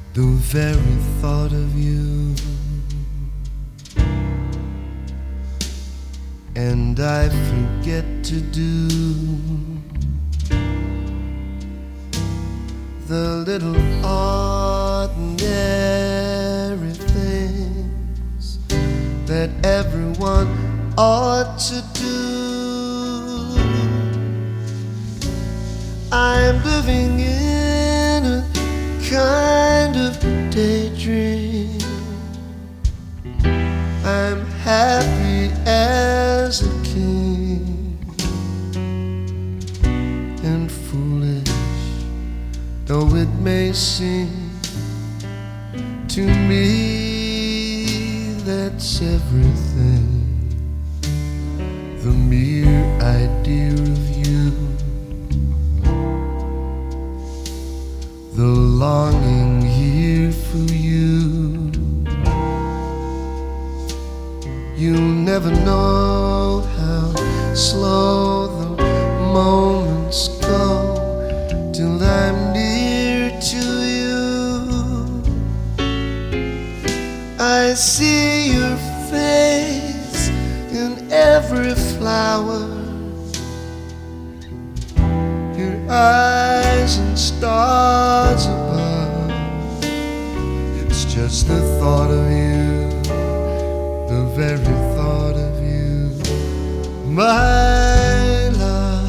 the very thought of you. And I forget to do the little ordinary things that everyone ought to do. I'm living in a kind of daydream. I'm happy as a king, and foolish though it may seem to me, that's everything. The mere idea of you, the longing here for you. You'll never know how slow the moments go till I'm near to you. I see your face in every flower, your eyes and stars above. It's just the thought of you, the very thought of you, my love.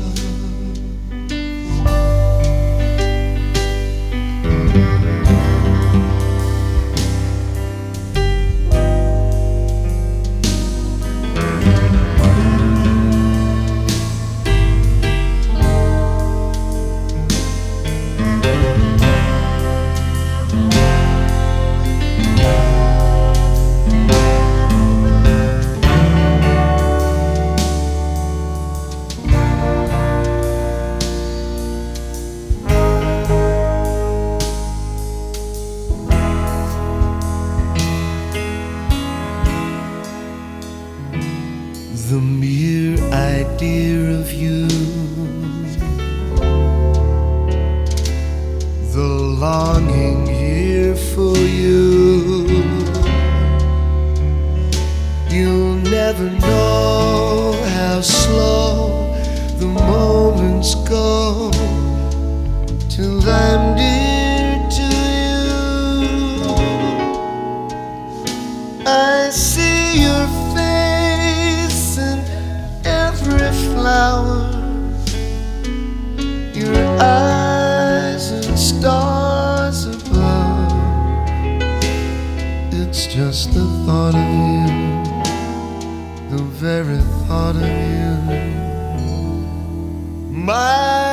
The mere idea of you, the longing here for you. You'll never know how slow the moments go till I'm near to you. I see your flower, your eyes and stars above. It's just the thought of you, the very thought of you, my